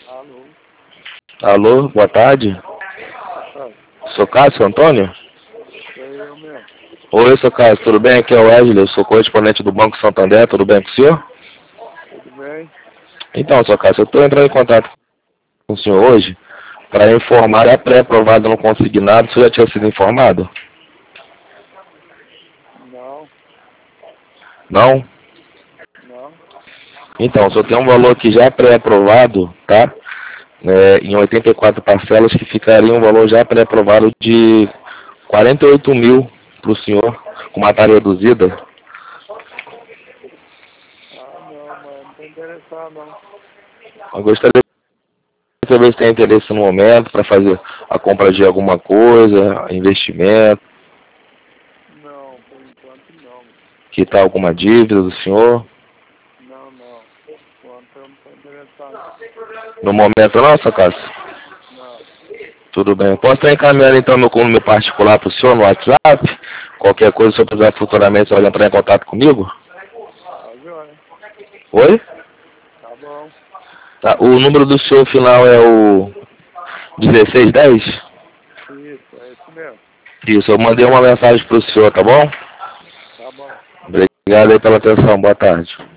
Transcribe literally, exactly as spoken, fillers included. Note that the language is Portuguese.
Alô? Alô, boa tarde. Ah, Sou Cássio Antônio? sou eu mesmo. Oi, sou Cássio, tudo bem? Aqui é o Wesley, eu sou correspondente do Banco Santander, tudo bem com o senhor? Tudo bem? Então, sou Cássio, eu estou entrando em contato com o senhor hoje para informar a pré-aprovada no consignado. O senhor já tinha sido informado? Não, Não? não. Então, o senhor tem um valor aqui já pré-aprovado, tá? É, em oitenta e quatro parcelas, que ficaria um valor já pré-aprovado de quarenta e oito mil para o senhor, com uma taxa reduzida. Ah, não, mas não tô interessado, não. Eu gostaria de saber se tem interesse no momento para fazer a compra de alguma coisa, investimento, Não, por enquanto não. quitar alguma dívida do senhor. Não, não. Por enquanto eu não tô interessado. No momento não, seu Cássio? Não. Tudo bem. Posso estar encaminhando então meu número particular para o senhor no WhatsApp? Qualquer coisa, se eu precisar futuramente, você vai entrar em contato comigo? Tá joia. Oi? Tá bom. Tá, o número do senhor final é o dezesseis dez? Isso, é isso mesmo. Isso, eu mandei uma mensagem para o senhor, tá bom? Tá bom. Obrigado aí pela atenção, boa tarde.